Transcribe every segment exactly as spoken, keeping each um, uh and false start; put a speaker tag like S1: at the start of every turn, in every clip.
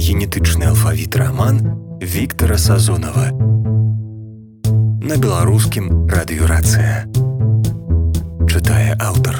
S1: генетычны алфавіт раман Віктара Сазонава. На беларускім радыёрацыя. Чытае аўтар.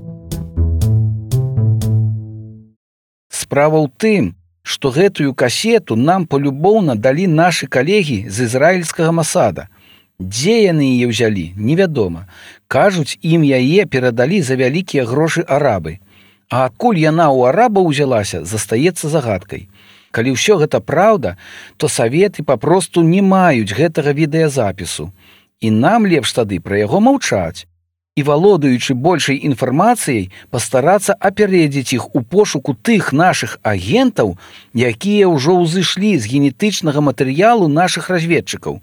S2: Справа ў тым, што гэтую касету нам полюбоўна далі нашы калегі з ізраільскага Масада. Дзе яны яе ўзялі, невядома. Кажуць, ім яе перадалі за вялікія грошы арабы. А адкуль яна ў арабаў узялася, застаецца загадкай. Калі ўсё гэта праўда, то саветы папросту не маюць гэтага відэазапісу. І нам лепш тады пра яго маўчаць. І, валодаючы большай інфармацыяй, пастарацца апярэдзіць іх у пошуку тых нашых агентаў, якія ўжо ўзышлі з генетычнага матэрыялу нашых разведчыкаў.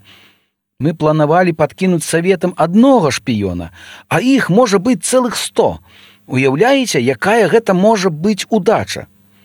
S2: Мы планавалі падкінуць саветам аднога шпіёна, а іх можа быць цэлых сто. Уяўляеце, якая гэта можа быць удача?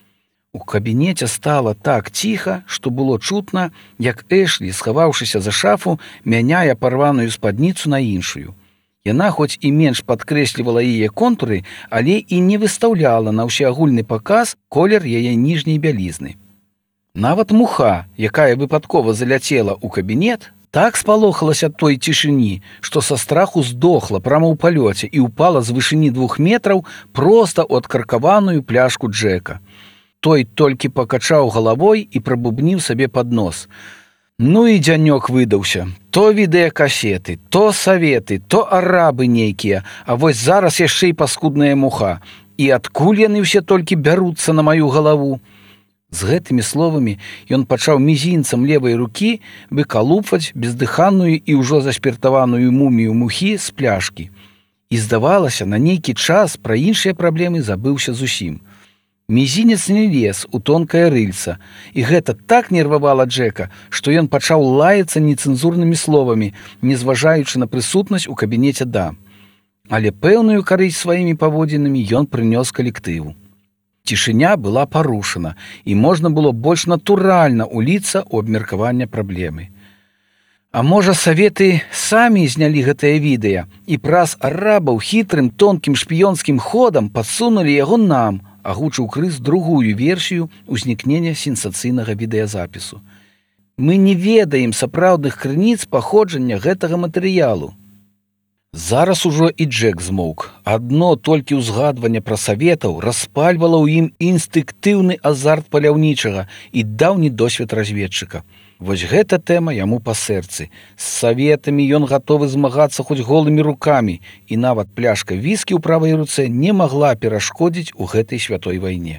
S2: У кабінеце стала так ціха, што было чутна, як Эшлі, схаваўшыся за шафу, мяняе парваную спадніцу на іншую. Яна хоць і менш падкрэслівала яе контуры, але і не выстаўляла на ўсеагульны паказ колер яе ніжняй бялізны. Нават муха, якая выпадкова заляцела ў кабінет, так спалохалася ад той цішыні, што са страху здохла прама ў палёце і ўпала з вышыні двух метраў проста ў адкаркаваную пляшку Джека. Той толькі пакачаў галавой і прабубніў сабе пад нос. Ну і дзянёк выдаўся. То відэакасеты, то саветы, то арабы нейкія, а вось зараз яшчэ і паскудная муха. І адкуль яны ўсе толькі бяруцца на маю галаву? З гэтымі словамі ён пачаў мізінцам левай рукі выкалупваць бездыханную і ўжо заспіртаваную мумію мухі з пляшкі. І здавалася, на нейкі час пра іншыя праблемы забыўся зусім. Мізінец не лез у тонкае рыльца, і гэта так нервавала Джека, што ён пачаў лаяцца нецэнзурнымі словамі, не зважаючы на прысутнасць у кабінеце дам. Але пэўную карысць сваімі паводзінамі ён прынёс калектыву. Цішыня была парушана, і можна было больш натуральна уліцца ў абмеркаванне праблемы. А можа, саветы самі знялі гэтае відэа, і праз арабаў хітрым тонкім шпіёнскім ходам падсунулі яго нам, агучыў Крыс другую версію ўзнікнення сенсацыйнага відэазапісу. Мы не ведаем сапраўдных крыніц паходжання гэтага матэрыялу. Зараз ужо і Джек змоўк. Адно толькі ўзгадванне пра саветаў распальвала ў ім інстынктыўны азарт паляўнічага і даўні досвед разведчыка. Вось гэта тэма яму па сэрцы. З саветамі ён гатовы змагацца хоць голымі рукамі, і нават пляшка віскі ў правай руцэ не магла перашкодзіць у гэтай святой вайне.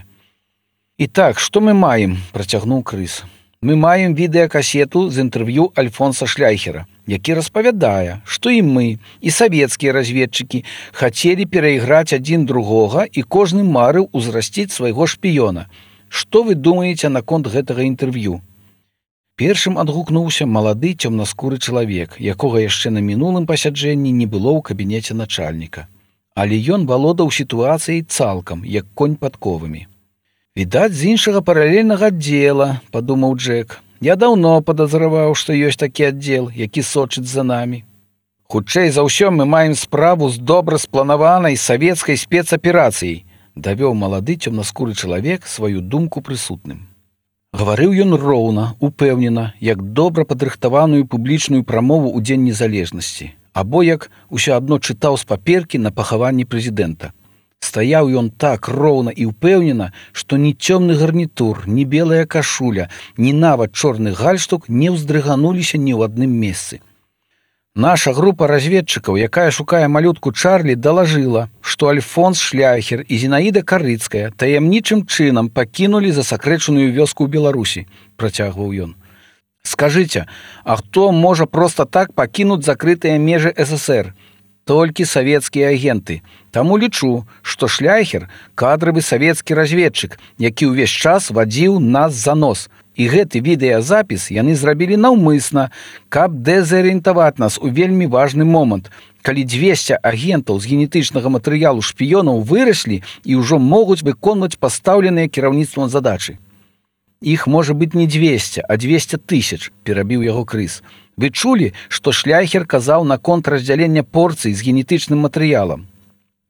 S2: І так, што мы маем, працягнуў Крыс. Мы маем відэакасету з інтэрв'ю Альфонса Шляйхера, які распавядае, што і мы, і савецкія разведчыкі хацелі перайграць адзін другога, і кожны марыў узрасціць свайго шпіёна. Што вы думаеце наконт гэтага інтэрв'ю? Першым адгукнуўся малады цёмнаскуры чалавек, якога яшчэ на мінулым пасяджэнні не было ў кабінеце начальніка. Але ён валодаў сітуацыяй цалкам, як конь падковамі. «Відаць, з іншага паралельнага аддзела», – падумаў Джек. «Я даўно падазраваў, што ёсць такі аддзел, які сочыць за намі. Хутчэй за ўсё мы маем справу з добра спланаванай савецкай спецаперацыяй», – давёў малады цёмнаскуры чалавек сваю думку прысутным. Гаварыў ён роўна, упэўнена, як добра падрыхтаваную публічную прамову ў дзень незалежнасці, або як усё адно чытаў з паперкі на пахаванні прэзідэнта. Стаяў ён так роўна і ўпэўнена, што ні цёмны гарнітур, ні белая кашуля, ні нават чорны гальштук не ўздрыгануліся ні ў адным месцы. Наша група разведчыкаў, якая шукае малютку Чарлі, далажыла, што Альфонс Шляйхер і Зінаіда Карыцкая таямнічым чынам пакінулі засакрэчаную вёску ў Беларусі, працягваў ён. Скажыце, а хто можа проста так пакінуць закрытыя межы эс эс ер? Толькі савецкія агенты. Таму лічу, што Шляйхер – кадравы савецкі разведчык, які ўвесь час вадзіў нас за нос. І гэты відэазапіс яны зрабілі наўмысна, каб дэзарыентаваць нас у вельмі важны момант, калі дзвесце агентаў з генетычнага матэрыялу шпіёнаў выраслі і ўжо могуць выконваць пастаўленыя кіраўніцтвам задачы. Іх можа быць не дзвесце, а дзвесце тысяч, перабіў яго Крыс. Вы чулі, што Шляйхер казаў наконт раздзялення порцый з генетычным матэрыялам?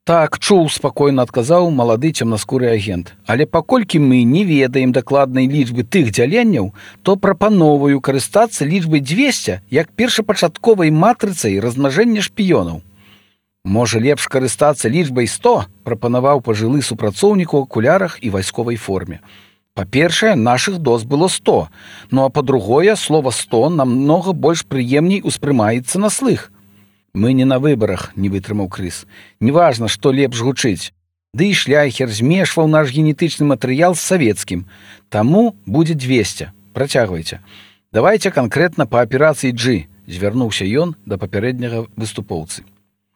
S2: Так, чуў, спакойна адказаў малады цемнаскуры агент. Але паколькі мы не ведаем дакладнай лічбы тых дзяленняў, то прапановую карыстацца лічбай дзвесце як першапачатковай матрыцай размнажэння шпіёнаў. Можа, лепш карыстацца лічбай сто, прапанаваў пажылы супрацоўнік у акулярах і вайсковай форме. Па-першае, нашых доз было сто, ну а па-другое, слова сто намнога больш прыемней успрымаецца на слых. Мы не на выбарах, не вытрымаў Крыс. Неважна, што лепш гучыць. Ды і Шляйхер змешваў наш генетычны матэрыял з савецкім. Таму будзе дзвесце. Працягвайце. Давайце канкрэтна па аперацыі G, звярнуўся ён да папярэдняга выступоўцы.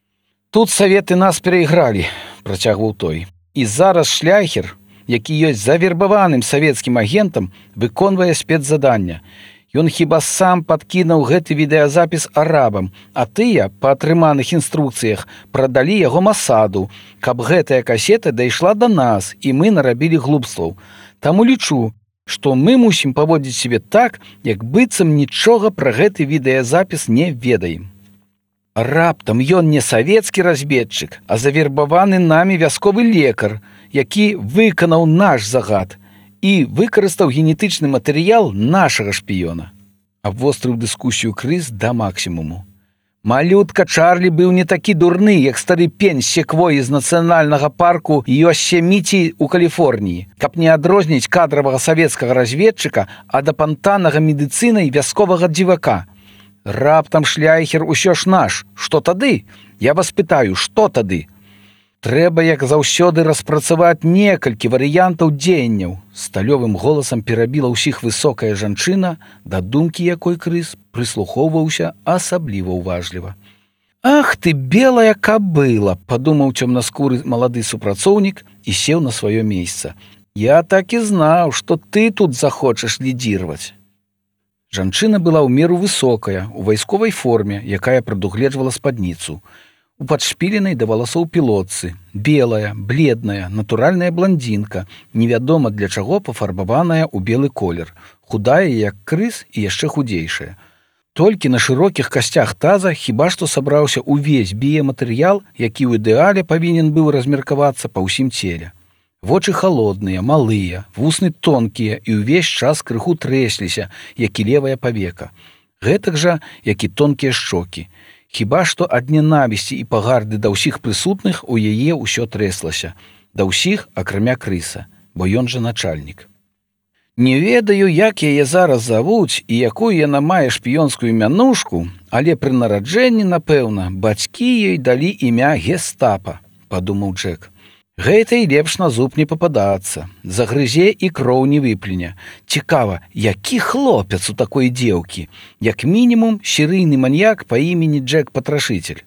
S2: Тут саветы нас перайгралі, працягваў той. І зараз Шляйхер, які ёсць завербаваным савецкім агентам, выконвае спецзадання. Ён хіба сам падкінуў гэты відэазапіс арабам, а тыя, па атрыманых інструкцыях, прадалі яго Масаду, каб гэтая касета дайшла да нас, і мы нарабілі глупстваў. Таму лічу, што мы мусім паводзіць сябе так, як быццам нічога пра гэты відэазапіс не ведаем. Раптам ён не савецкі разведчык, а завербаваны намі вясковы лекар, які выканаў наш загад і выкарыстаў генетычны матэрыял нашага шпіёна. Абвострыў дыскусію Крыс да максімуму. Малютка Чарлі быў не такі дурны, як стары пень з секвоі з нацыянальнага парку Йосеміці ў Каліфорніі, каб не адрозніць кадравага савецкага разведчыка ад апантанага медыцынай вясковага дзівака. Раптам Шляйхер усё ж наш. Што тады? Я вас пытаю, што тады? Трэба, як заўсёды, распрацаваць некалькі варыянтаў дзеянняў. Сталёвым голасам перабіла ўсіх высокая жанчына, да думкі якой Крыс прыслухоўваўся асабліва ўважліва. Ах ты, белая кабыла, падумаў цёмнаскуры малады супрацоўнік і сеў на сваё месца. Я так і знаў, што ты тут захочаш лідзіраваць. Жанчына была ў меру высокая, у вайсковай форме, якая прадугледжвала спадніцу. У падшпіленай да валасоў пілотцы, белая, бледная, натуральная бландзінка, невядома для чаго пафарбаваная ў белы колер, худая, як Крыс, і яшчэ худзейшая. Толькі на шырокіх касцях таза хіба што сабраўся ўвесь біяматэрыял, які ў ідэале павінен быў размеркавацца па ўсім целе. Вочы халодныя, малыя, вусны тонкія і ўвесь час крыху трэсліся, як і левая павека. Гэтак жа, як і тонкія шчокі. Хіба што ад ненавісці і пагарды да ўсіх прысутных у яе ўсё трэслася. Да ўсіх, акрамя Крыса, бо ён жа начальнік. Не ведаю, як яе зараз завуць і якую яна мае шпіёнскую мянушку, але пры нараджэнні, напэўна, бацькі ёй далі імя Гестапа, падумаў Джек. Гэтай лепш на зуб не пападацца, загрызе і кроў не выплюне. Цікава, які хлопец у такой дзеўкі? Як мінімум, серыйны маньяк па імені Джек-патрашыцель.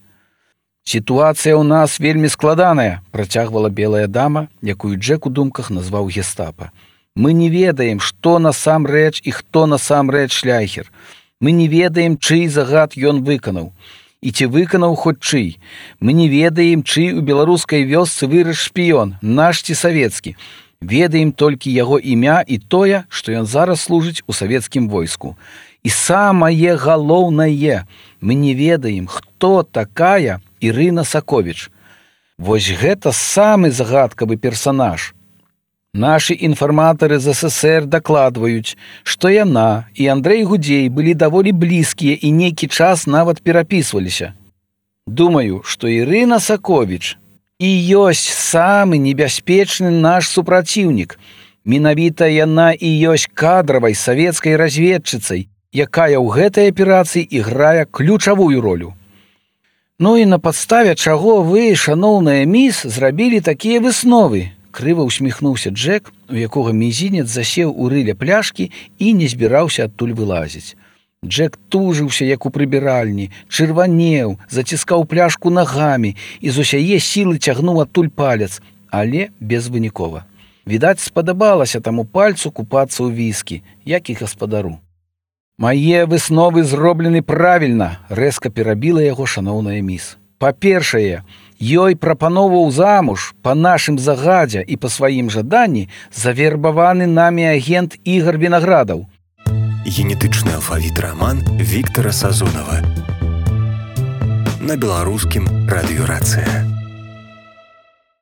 S2: Сітуацыя ў нас вельмі складаная, працягвала белая дама, якую Джек у думках назваў Гестапа. Мы не ведаем, што насамрэч і хто насамрэч Шляйхер. Мы не ведаем, чый загад ён выканаў. І ці выканаў хоць чый. Мы не ведаем, чый у беларускай вёсцы вырас шпіён, наш ці савецкі. Ведаем толькі яго імя і тое, што ён зараз служыць у савецкім войску. І самае галоўнае, мы не ведаем, хто такая Ірына Саковіч. Вось гэта самы загадкавы персанаж. Нашы інфарматары з эс эс ер дакладваюць, што яна і Андрэй Гудзей былі даволі блізкія і нейкі час нават перапісваліся. Думаю, што Ірына Саковіч і ёсць самы небяспечны наш супраціўнік. Менавіта яна і ёсць кадравай савецкай разведчыцай, якая ў гэтай аперацыі іграе ключавую ролю. Ну і на падставе чаго вы, шаноўная міс, зрабілі такія высновы? Крыва усміхнуўся Джек, у якога мізінец засеў у рыле пляшкі і не збіраўся адтуль вылазіць. Джек тужыўся, як у прыбіральні, чырванеў, заціскаў пляшку нагамі і з усяе сілы цягнуў адтуль палец, але безвынікова. Відаць, спадабалася таму пальцу купацца ў віскі, як і гаспадару. «Мае высновы зроблены правільна», – рэзка перабіла яго шаноўная міс. «Па-першае, ёй прапановаў замуж па нашым загадзе і па сваім жаданні завербаваны намі агент Ігар Вінаградаў».
S1: Генетычны алфавіт раман Віктара Сазонава. На беларускім радыёрацыя.